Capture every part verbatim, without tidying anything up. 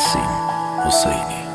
نسیم حسینی.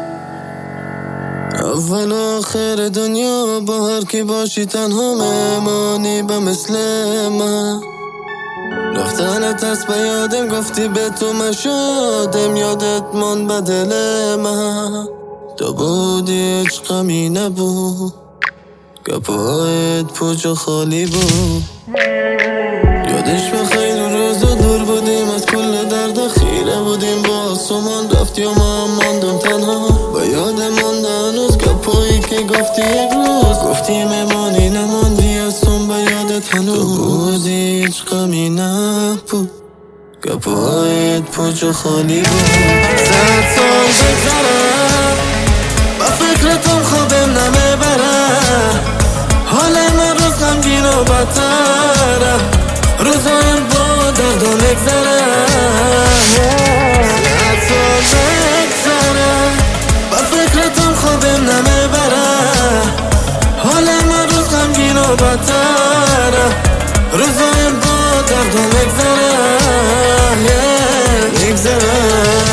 اول و آخر دنیا با هر کی باشی تنها مهمانی به مثل من. رفتنت از به یادم گفتی به تو مشادم، یادت من به دل من. تو بودی هیچ غمی نبود، گپایت پوچ خالی بود. یادش بخیر روز و دور بودیم از کل درد، خیره بودیم با آسمان رفتی و من ماندم تنها. با یاد مانده هنوز گپایی که گفتی یک روز، گفتی مهمانی نماندی هستم با یادت هنوز. تو بودی هیچ غمی نبود، گپایت پوچ و خالی بود. صد سال بگذره با فکرتم خوابم نمیبره، حال من روز غمگین و بدتره، روزایم با درد و نگذره. صد سال بگذره با فکرتم خوابم نمیبره، حال من روز غمگین و بدتره، روزایم با درد و نگذره نگذره.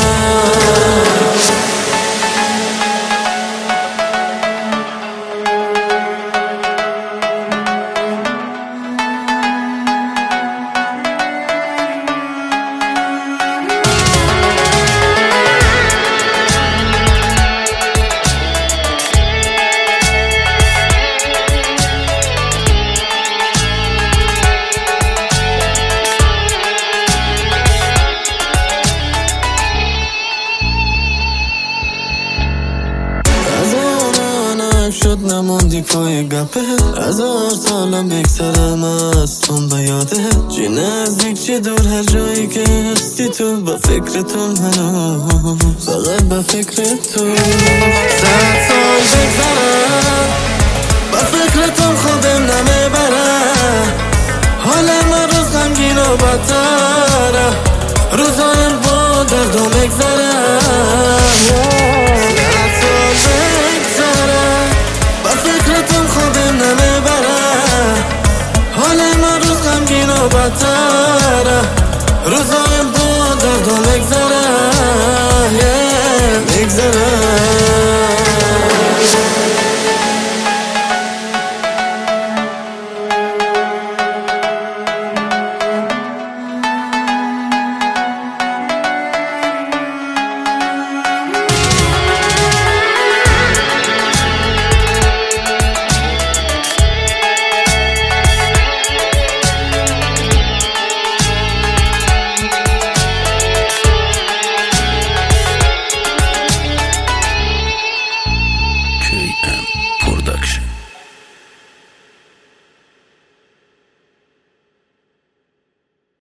شد نماندی پای گپه، هزار سالم بگذرم از تون به یاده. چی نزدیک چی دور هر جایی که هستی تو، با فکرتون هنوز فقط با فکر تو. صد سال بگذرم با فکرتون خوابم نمیبره، حال من روز غمگین و بدتره، روزایم با درد و مگذره. بدتره، روزایم با درد و مگذره مگذره.